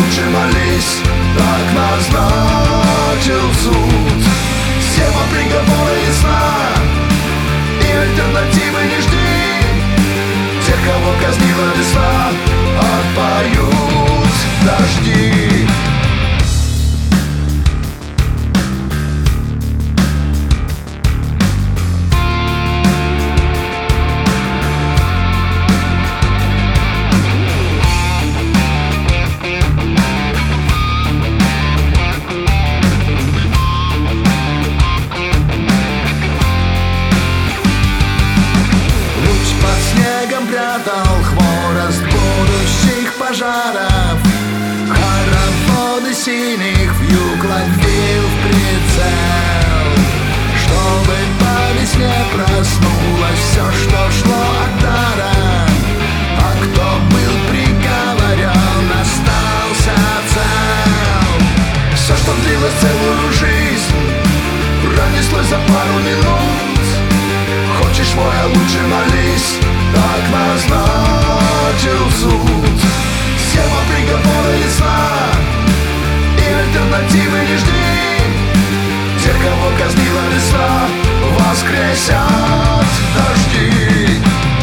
лучше молись, так назначил суд. Схема приговора ясна, и альтернативы не жди. Тех, кого казнила весна, отпоют дожди. Прятал хворост будущих пожаров, хороводы синих вьюг ловил в прицел, чтобы по весне проснулось все, что шло от дара. А кто был приговорен, остался цел. Все, что длилось целую жизнь, пронеслось за пару минут. Хочешь мой, а лучше молись, так назначил суд. Схема приговора ясна, и альтернативы не жди. Тех, кого казнила весна, воскресят дожди.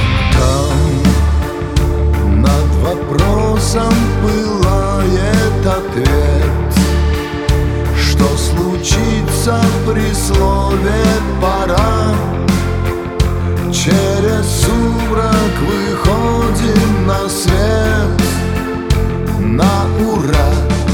Там над вопросом пылает ответ. Что случится при слове «пора»? Через сумрак выходим на свет, на ура.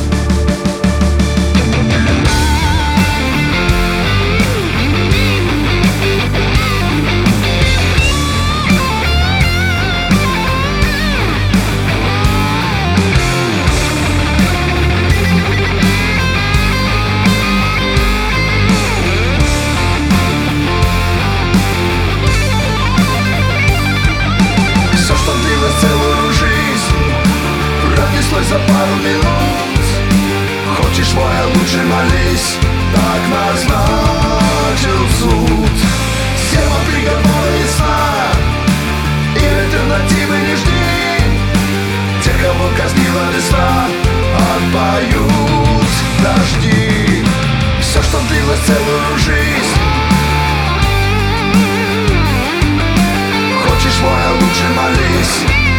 Целую жизнь пронеслось за пару минут. Хочешь мой, а лучше молись, так назначил суд. Схема приговора ясна, и альтернативы не жди. Тех, кого казнила весна, отпоют дожди. Все, что длилось целую жизнь. Хочешь мой, а лучше молись,